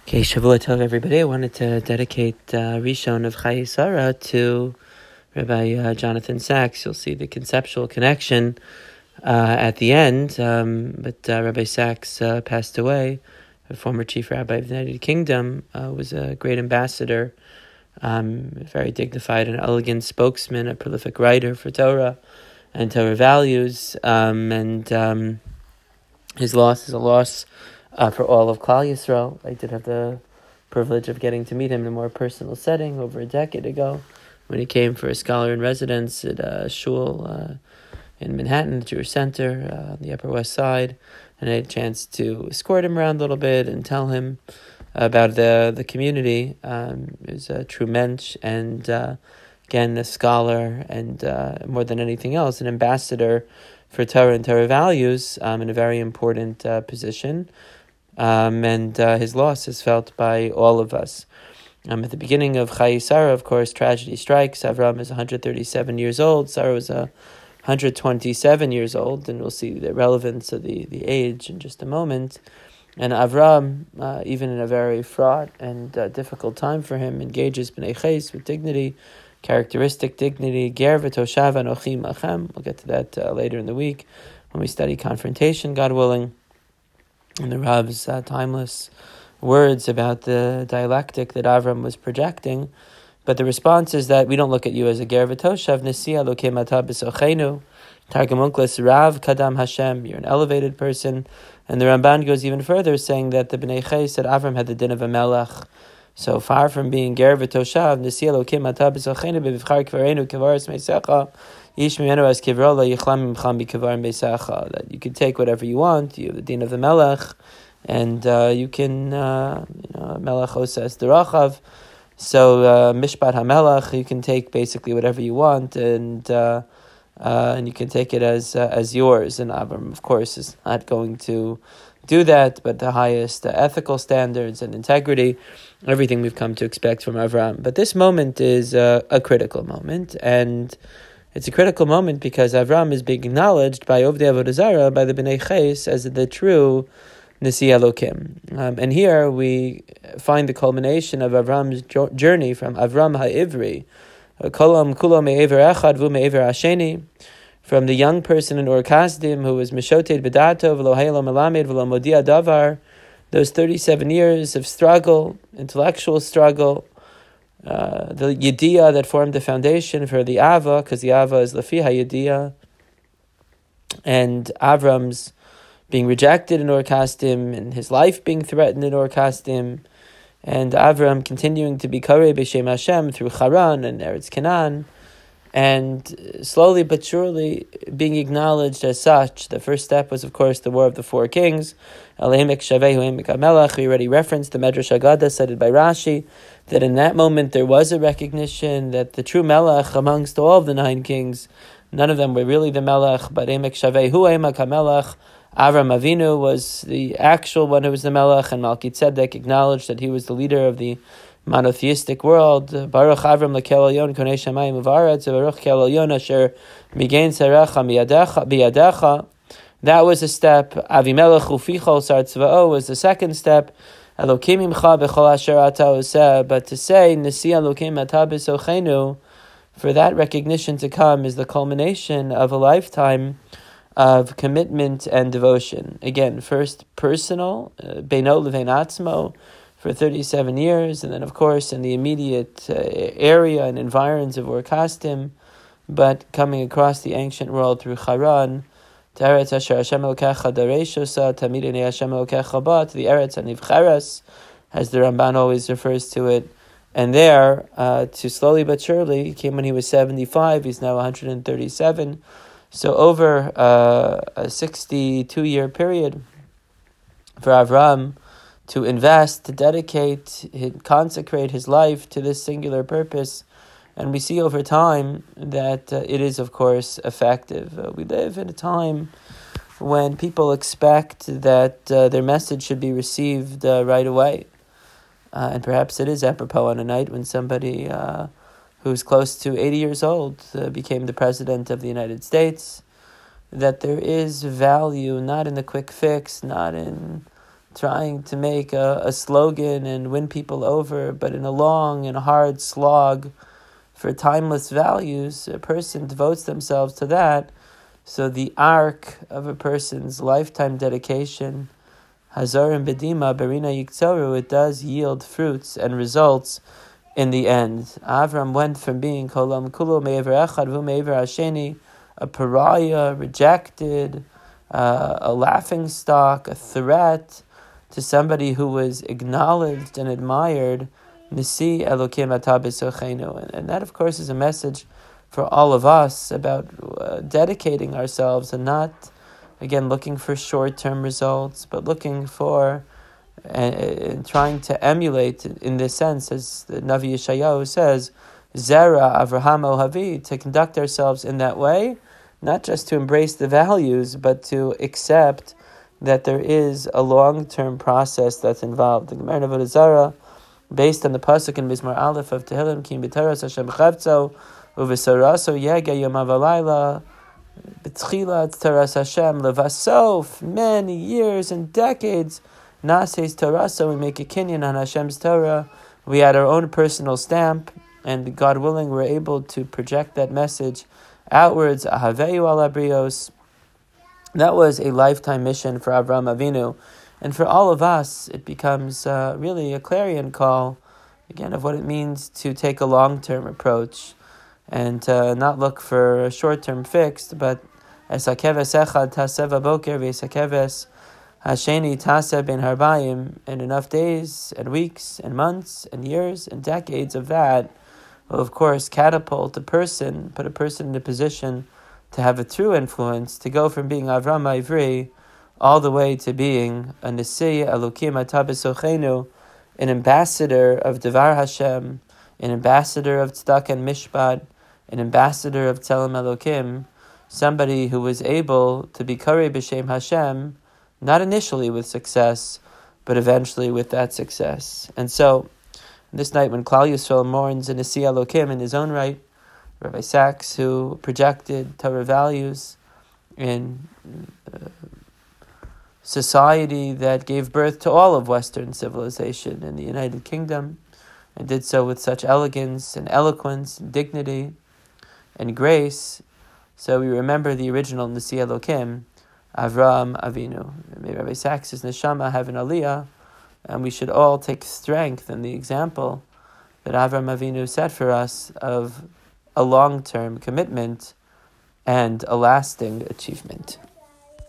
Okay, Shavua Tov, everybody. I wanted to dedicate Rishon of Chayei Sarah to Rabbi Jonathan Sacks. You'll see the conceptual connection at the end, but Rabbi Sacks passed away. A former chief rabbi of the United Kingdom, was a great ambassador, very dignified and elegant spokesman, a prolific writer for Torah and Torah values, and his loss is a loss for all of Klal Yisrael. I did have the privilege of getting to meet him in a more personal setting over a decade ago when he came for a scholar in residence at a shul in Manhattan, the Jewish Center, on the Upper West Side. And I had a chance to escort him around a little bit and tell him about the community. He was a true mensch and, again, a scholar and, more than anything else, an ambassador for Torah and Torah values in a very important position. And his loss is felt by all of us. At the beginning of Chayei Sarah, of course, tragedy strikes. Avram is 137 years old. Sarah was 127 years old, and we'll see the relevance of the age in just a moment. And Avram, even in a very fraught and difficult time for him, engages B'nai Ches with dignity, characteristic dignity. Ger v'toshav anochi machem. We'll get to that later in the week when we study confrontation, God willing. And the Rav's timeless words about the dialectic that Avram was projecting. But the response is that we don't look at you as a ger v'toshav, nesia lokei mata b'sochenu, Targum Onkelos Rav Kadam Hashem, you're an elevated person. And the Ramban goes even further, saying that the B'nai Ches said Avram had the din of a melech. So far from being ger v'toshav, nesia lokei mata b'sochenu, b'vivchar kvarenu kevaris meisecha, ish mimenu as kivro lo yichlam mimcham b'kevar meisecha. That you can take whatever you want, you have the din of the melech, and you can, melech oses derachav. So mishpat hamelech, you can take basically whatever you want, and you can take it as yours. And Avram, of course, is not going to do that, but the highest ethical standards and integrity, everything we've come to expect from Avram. But this moment is a critical moment, and it's a critical moment because Avram is being acknowledged by Ovdei Avodah Zarah, by the B'nai Ches, as the true Nasi Elokim. And here we find the culmination of Avram's journey from Avram HaIvri, Kolam Kulo Me'ever Echad Vu Me'ever Asheni, from the young person in Ur Kasdim who was Meshoted B'dato V'lo Haylo Melamed V'lo Modia Davar, those 37 years of struggle, intellectual struggle, the Yediyah that formed the foundation for the Ava, because the Ava is Lafi HaYediyah, and Avram's being rejected in Ur Kasdim, and his life being threatened in Ur Kasdim, and Avram continuing to be Karei B'Shem Hashem through Haran and Eretz Canaan, and slowly but surely being acknowledged as such. The first step was, of course, the War of the Four Kings. We already referenced the Medrash Haggadah cited by Rashi, that in that moment there was a recognition that the true Melech amongst all of the 9 kings, none of them were really the Melech, but Emek Shavei Hu Emek HaMelech. Avram Avinu was the actual one who was the Melech, and Melchizedek acknowledged that he was the leader of the monotheistic world. Baruch Avram lekel elyon konei shamayim u'va'aretz, Baruch kel elyon asher migein sarecha biyadecha. That was a step. Avimelech ufichol sar tzva'o was the second step. Elokim imcha b'chol asher ata oseh. But to say Nasi Elokim ata b'sochenu, for that recognition to come, is the culmination of a lifetime of commitment and devotion. Again, first personal, beino levein atzmo, for 37 years, and then, of course, in the immediate area and environs of Ur Kasdim, but coming across the ancient world through Haran, to Eretz Asher Hashem Elokecha Dareishosa, Tamid Enei Hashem Elokecha Ba, to the Eretz Hanivcheres, as the Ramban always refers to it. And there, to slowly but surely, he came when he was 75, he's now 137. So over a 62-year period for Avram to invest, to dedicate, consecrate his life to this singular purpose. And we see over time that it is, of course, effective. We live in a time when people expect that their message should be received right away. And perhaps it is apropos on a night when somebody who's close to 80 years old became the President of the United States, that there is value not in the quick fix, not in trying to make a slogan and win people over, but in a long and hard slog for timeless values, a person devotes themselves to that. So the arc of a person's lifetime dedication, Hazarim Bedima, Berina Yiktzoru, it does yield fruits and results in the end. Avram went from being Kolam Kulo Me'ever Echad Vu Me'ever Hasheni, a pariah, rejected, a laughingstock, a threat, to somebody who was acknowledged and admired. Nisi Elokim Ata B'Sochenu. And that, of course, is a message for all of us about dedicating ourselves and not, again, looking for short-term results, but looking for and trying to emulate, in this sense, as the Navi Yeshayahu says, Zera Avraham Ohavi, to conduct ourselves in that way, not just to embrace the values, but to accept that there is a long-term process that's involved. The Gemara Avodah Zarah, based on the pasuk in Mizmor Aleph of Tehillim, Kim b'Toras Hashem chavtzo u'v'saraso yega yom ha'valayla b'tchilat Toras Hashem levasof, many years and decades, naseis Toraso, we make a kinyan on Hashem's Torah, we add our own personal stamp, and God willing, we're able to project that message outwards. Ahaveyu ala brios. That was a lifetime mission for Avraham Avinu. And for all of us, it becomes really a clarion call, again, of what it means to take a long-term approach and not look for a short-term fix, but esakeves echad taseh v'boker v'esakeves hasheni taseh ben harbayim, and enough days and weeks and months and years and decades of that will, of course, catapult a person, put a person in a position to have a true influence, to go from being Avram Ivri all the way to being a Nisi Elokim Ata B'Sochenu, an ambassador of Devar Hashem, an ambassador of Tzedakah and Mishpat, an ambassador of Tzelem Elokim, somebody who was able to be Karei B'Shem Hashem, not initially with success, but eventually with that success. And so, this night when Klal Yisrael mourns a Nisi Elokim in his own right, Rabbi Sachs, who projected Torah values in society that gave birth to all of Western civilization in the United Kingdom, and did so with such elegance and eloquence and dignity and grace. So we remember the original Nisi Elokim, Avraham Avinu. May Rabbi Sachs' neshama have an aliyah, and we should all take strength in the example that Avraham Avinu set for us of a long-term commitment and a lasting achievement.